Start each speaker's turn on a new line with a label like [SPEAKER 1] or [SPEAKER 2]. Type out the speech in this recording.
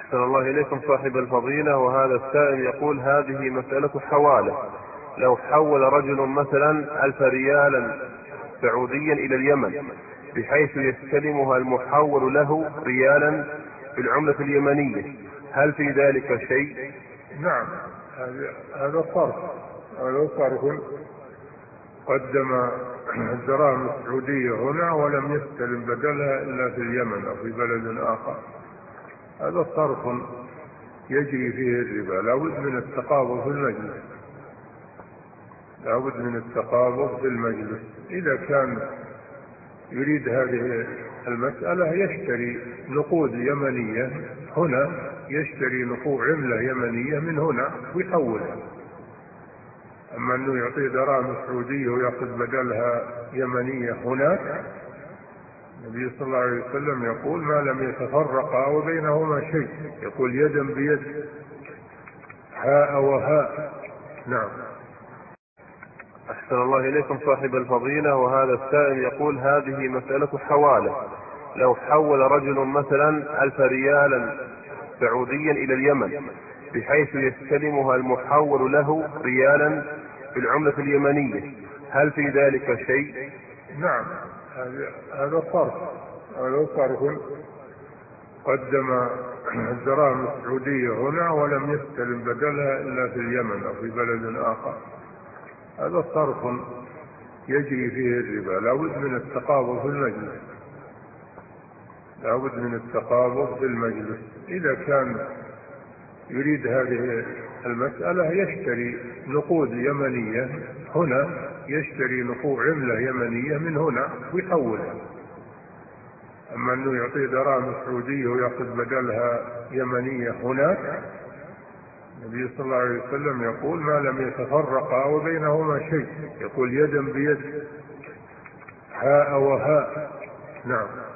[SPEAKER 1] أحسن الله إليكم صاحب الفضيلة. وهذا السائل يقول هذه مسألة حوالة. لو حول رجل مثلا 1000 ريالا سعوديا إلى اليمن بحيث يستلمها المحول له ريالا بالعملة اليمنية، هل في ذلك شيء؟
[SPEAKER 2] نعم، هذا صرف. هذا صرف، قدم الدراهم السعودية هنا ولم يستلم بدلها إلا في اليمن أو في بلد آخر. هذا صرف يجري فيه الربا. لابد من التقابض في المجلس، لابد من التقابض في المجلس. إذا كان يريد هذه المسألة يشتري نقود يمنية هنا، يشتري نقود عملة يمنية من هنا ويحولها. أما أنه يعطيه دراهم سعودية ويأخذ بدلها يمنية هناك، النبي صلى الله عليه وسلم يقول ما لم يتفرقا وبينهما شيء، يقول يدا بيد هاء وهاء. نعم.
[SPEAKER 1] أحسن الله إليكم صاحب الفضيلة. وهذا السائل يقول هذه مسألة حوالة. لو حول رجل مثلا 1000 ريالا سعوديا إلى اليمن بحيث يستلمها المحول له ريالا بالعملة اليمنية، هل في ذلك شيء؟
[SPEAKER 2] نعم، هذا صرف. هذا صرف، قدم الدراهم السعودية هنا ولم يستلم بدلها إلا في اليمن أو في بلد آخر. هذا صرف يجري فيه الربا. لابد من التقابض في المجلس، لابد من التقابض في المجلس. إذا كان يريد هذه المسألة يشتري نقود يمنية هنا، يشتري نقود عملة يمنية من هنا ويحولها. أما أنه يعطيه دراهم سعودية ويأخذ بدلها يمنية هناك، النبي صلى الله عليه وسلم يقول ما لم يتفرقا وبينهما شيء، يقول يدا بيد هاء وهاء. نعم.